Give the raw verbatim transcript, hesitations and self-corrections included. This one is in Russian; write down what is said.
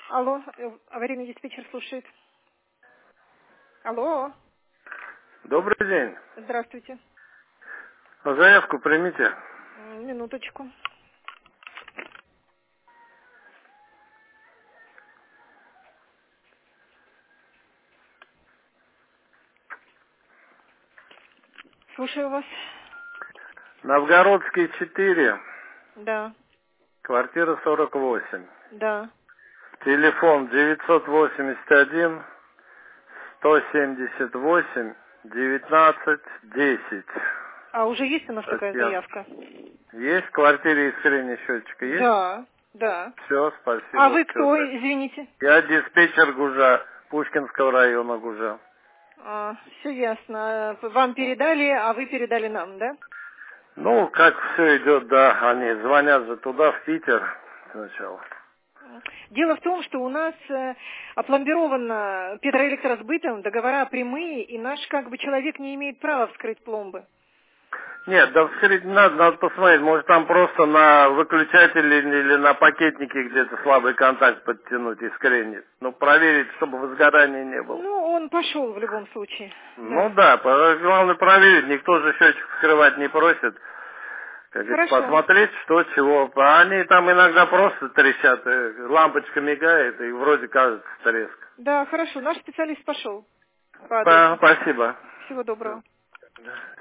Алло, э, аварийный диспетчер слушает. Алло, Добрый день. здравствуйте. Заявку примите. М, Минуточку. Слушаю вас. Новгородский четыре, Да, квартира сорок восемь. да. Телефон девятьсот восемьдесят один сто семьдесят восемь девятнадцать десять. А уже есть у нас такая Татьяна. заявка? Есть в квартире искренне счетчика? Есть? Да, да. Все, А спасибо. вы Все. кто, извините? Я диспетчер Гужа, Пушкинского района Гужа. А, все ясно. Вам передали, а вы передали нам, да? Ну, как все идет, да, они звонят же туда, в Питер сначала. Дело в том, что у нас э, опломбировано Петроэлектросбытом, договора прямые, и наш как бы человек не имеет права вскрыть пломбы. Нет, да вскрыть не надо, надо посмотреть, может там просто на выключателе или на пакетнике где-то слабый контакт подтянуть и скринить. Ну, проверить, чтобы возгорания не было. Ну, он пошел в любом случае, Ну да. да, по- главное проверить, никто же счетчик вскрывать не просит. Как говорится, Хорошо. посмотреть, что, чего. А они там иногда просто трещат, э, лампочка мигает, и вроде кажется треск. Да, хорошо. Наш специалист пошел по Да, адресу. спасибо. Всего доброго. Да.